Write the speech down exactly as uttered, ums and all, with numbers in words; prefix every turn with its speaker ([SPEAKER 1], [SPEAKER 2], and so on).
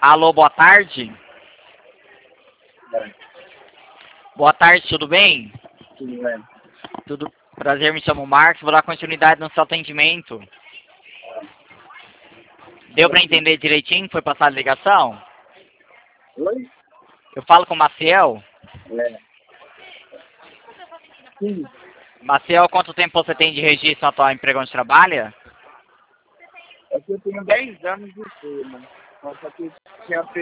[SPEAKER 1] Alô, boa tarde.
[SPEAKER 2] É.
[SPEAKER 1] Boa tarde, tudo bem?
[SPEAKER 2] Tudo bem.
[SPEAKER 1] Tudo. Prazer, me chamo Marcos, vou dar continuidade no seu atendimento. Deu para entender direitinho? Foi passada a ligação?
[SPEAKER 2] Oi?
[SPEAKER 1] Eu falo com o Maciel.
[SPEAKER 2] É. Sim.
[SPEAKER 1] Maciel, quanto tempo você tem de registro na tua emprego onde trabalha?
[SPEAKER 2] É que eu tenho dez anos de firma. Só que eu tinha